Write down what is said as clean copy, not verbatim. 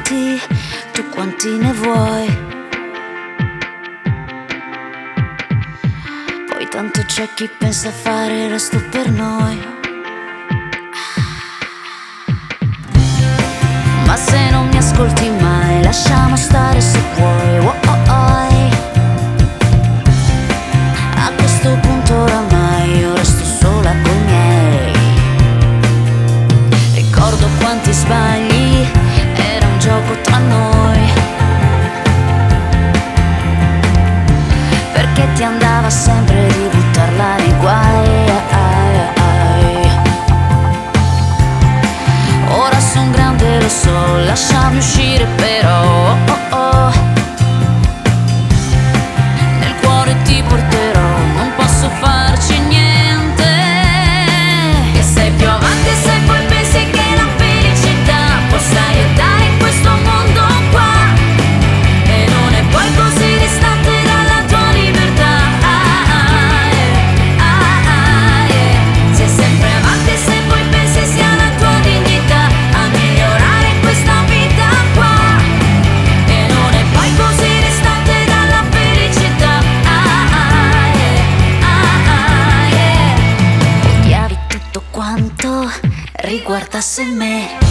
tanti, tu quanti ne vuoi? Poi tanto c'è chi pensa a fare il resto per noi. Ma se non mi ascolti mai, lasciamo stare se vuoi. Oh oh oh. A questo punto oramai io resto sola coi miei. Ricordo quanti sbagli, era un gioco tra noi. Perché ti andava sempre di buttarla nei guai. Ora son grande, lo so, lasciami uscire però. Oh oh oh. Nel cuore ti porterò, non posso farci niente. E sei più avanti se poi pensi che la felicità possa aiutare in questo mondo qua. E non è poi così distante dalla tua libertà. Sei sempre avanti se poi pensi sia la tua dignità a migliorare questa vita qua. E non è poi così distante dalla felicità. Odiavi tutto quanto riguardasse me.